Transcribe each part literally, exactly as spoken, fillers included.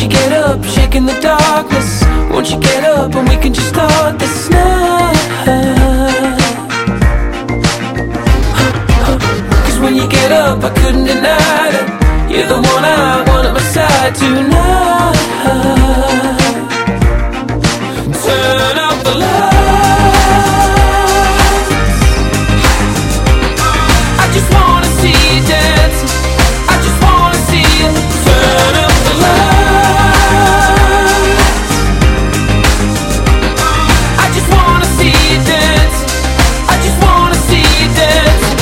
you get up, shaking the darkness? Won't you get up and we can just start this night? Cause when you get up, I couldn't deny it. You're the one I want at my side tonight. Turn up the lights. I just wanna see you dancing. I just wanna see you. Turn up the lights. I just wanna see you dancing. I just wanna see you dancing.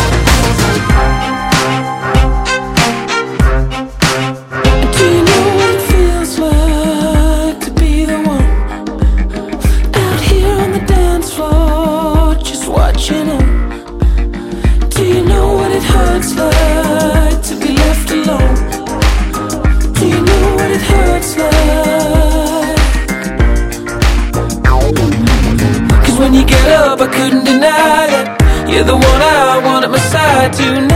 Do you know what it feels like to be the one out here on the dance floor, just watching them? Do you know what it hurts like to be left alone? Do you know what it hurts like? Cause when you get up, I couldn't deny it. You're the one I want at my side tonight.